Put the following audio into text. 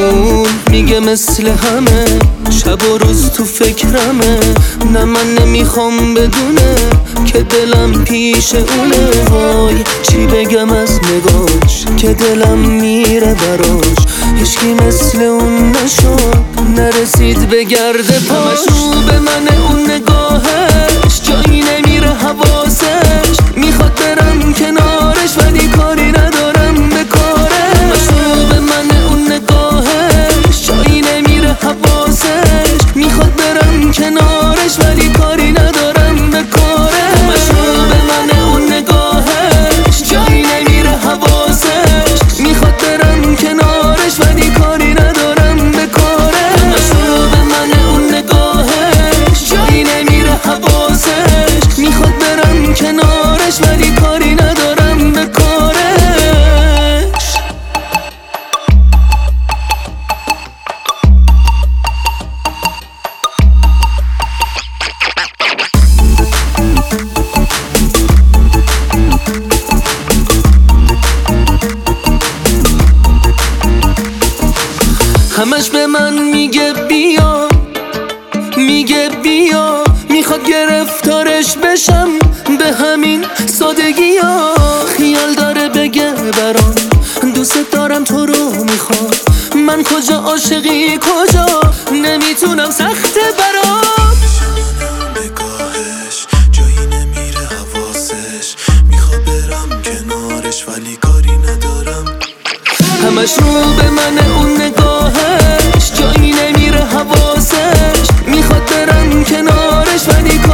اون میگه مثل همه شب و روز تو فکرمه. نه من نمیخوام بدونه که دلم پیش اونه. وای چی بگم از نگاش که دلم میره براش. هیچکی مثل اون نشد نرسید به گرد پاش. رو به من اون نگاهش جایی نمیره حواسش. میخواد برم کنارش ولی کاری ندارم به کارش. رو به من اون نگاهش جایی نمیره حواسش. میخواد برم کنارش ولی کاری ندارم به کارش. رو به من اون نگاهش جایی نمیره حواسش. میخواد برم کنارش ولی کاری ندارم به کارش. رو به من اون نگاهش جایی نمیره حواسش. میخواد برم کنارش ولی کاری ندارم به کارش. همش به من میگه بیا، میگه بیا. میخواد گرفتارش بشم به همین سادگی ها. خیال داره بگه برام دوست دارم تو رو میخوام. من کجا عاشقی کجا نمیتونم سخته برام. نگاهش جایی نمیره حواسش. میخواد برم کنارش ولی کاری ندارم. همش رو به من اون نگاهش جایی نمیره حواسش. میخواد برم کنارش ولی